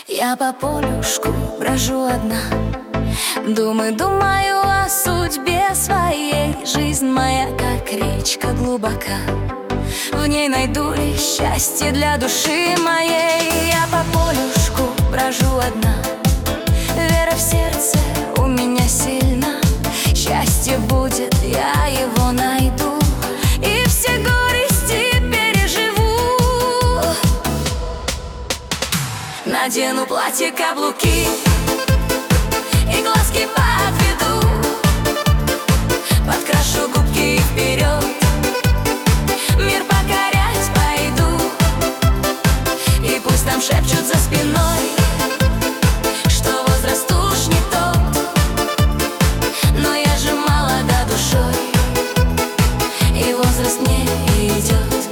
Я по полюшку брожу одна, думаю о судьбе своей. Жизнь моя, как речка, глубока, в ней найду ли счастье для души моей. Я по полюшку брожу одна, вера в сердце у меня сильна. Счастье будет, я его найду, и все горести переживу. Надену платье, каблуки и глазки подведу, подкрашу губки и вперед мир покорять пойду. И пусть там шепчут за спиной, что возраст уж не тот, но я же молода душой, и возраст мне идет.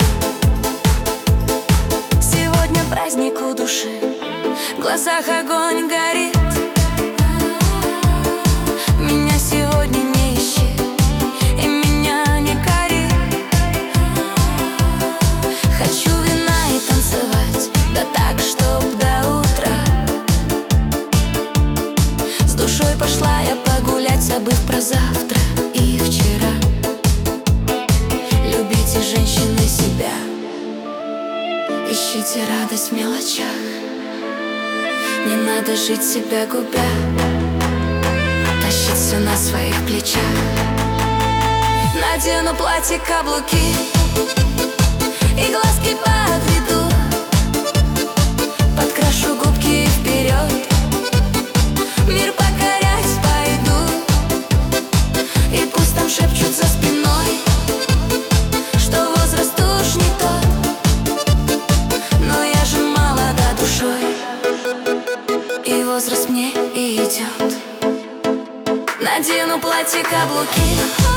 Сегодня праздник у души, в глазах огонь горит. Меня сегодня не ищи, и меня не кори. Хочу вина и танцевать, да так, чтоб до утра. С душой пошла я погулять, забыв про завтра и вчера. Любите, женщины, себя, ищите радость в мелочах. Не надо жить себя губя, тащить все на своих плечах. Надену платье, каблуки и глазки подведу, подкрашу губки и вперед мир покорять пойду. И пусть там шепчут за спиной, что возраст уж не тот, но я же молода душой, и возраст мне идет. Надену платье, каблуки